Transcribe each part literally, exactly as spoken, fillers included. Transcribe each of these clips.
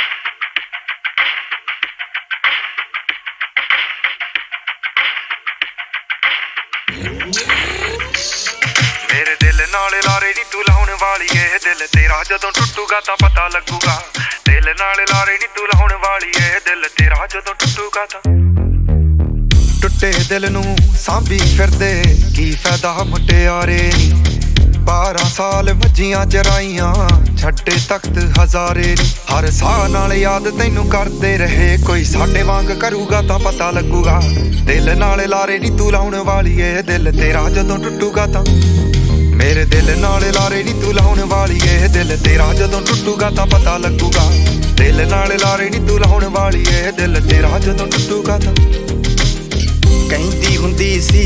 मेरे दिल नाल लारे नी तू लाउण वाली ए दिल तेरा जदों टुटूगा तां पता लगूगा दिल नाल लारे नी तू लाउण वाली ए दिल तेरा जदों टुटूगा तां टुटे दिल नूं सांभी फिरदे की फायदा मुटियारे नी बारह साल मज्जियां चराइयां छड्डे तख्त हजारे नी हर साह नाल याद तैनू करदे रहे कोई साडे वांग करूगा तां पता लगूगा दिल नाल लारे नी तू लाउण वाली ए दिल तेरा जदों टुटूगा तां मेरे दिल नाल लारे नी तू लाउण वाली ए दिल तेरा जदों टुटूगा तां पता लगूगा दिल नाल लारे नी तू लाउण वाली ए दिल तेरा जदों टुटूगा तां कहंदी हुंदी सी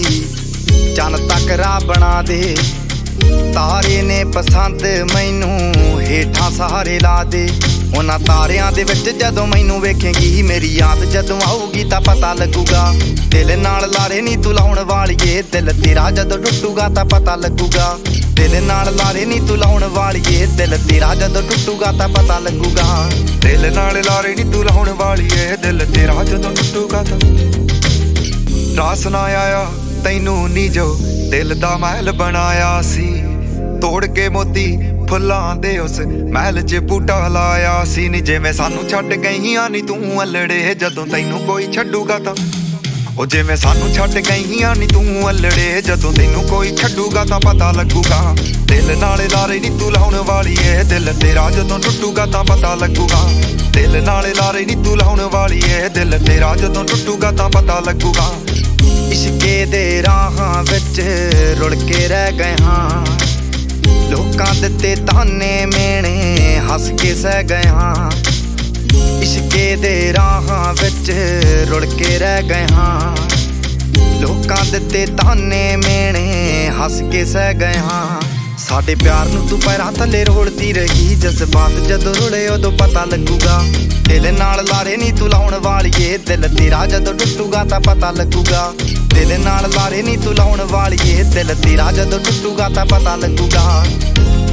चन तक राह बना दे तारे ने पसंद मैनू हेठां सहारे ला दे उन्हां तारियां दे विच जदों मैनू वेखेंगी मेरी याद जदों आऊगी तां पता लगूगा दिल नाल लारे नी तू लाउण वाली ए दिल तेरा जदों टुटूगा तां पता लगूगा दिल नाल लारे नी तू लाउण वाली ए दिल तेरा जदों टुटूगा तां पता लगूगा दिल नाल लारे नी तू लाउण वाली ए दिल तेरा जदों टुटूगा तां राह सुनाया तैनू नी जो दिल दा महल बनाया सी तोड़ के मोती फुल्लां दे उस महल च बूटा लाया सी नी जिवें सानू छड्ड गईयां नी तू अल्लड़े जदों तैनू कोई छड्डूगा तां ओ जिवें सानू छड्ड गईयां नी तू अल्लड़े जदों तैनू कोई छड्डूगा तां पता लगूगा दिल नाल लारे नी तू लाउण वाली ए दिल तेरा जदों टुटूगा तां पता लगूगा दिल नाल लारे नी तू लाउण वाली ए दिल तेरा जदों टुटूगा तां पता लगूगा इश्के दे राहां विच रुड़ के रह गए हां लोकां दित्ते ताने मेणे हस के सह गए हां इश्के दे राहां विच रुड़ के रह गए हां लोकां दित्ते ताने मेणे हस के सह गए हां साडे प्यार नूं तू पैरां थल्ले रोड़दी रही जज्बात जदों रुड़े उदों पता लगूगा दिल नाल लारे नी तू लाउण वाली ए दिल तेरा जदों टुटूगा तां पता लगूगा दिल नाल लारे नी तू लाउण वाली ए दिल तेरा जदों टुटूगा तां पता लगूगा।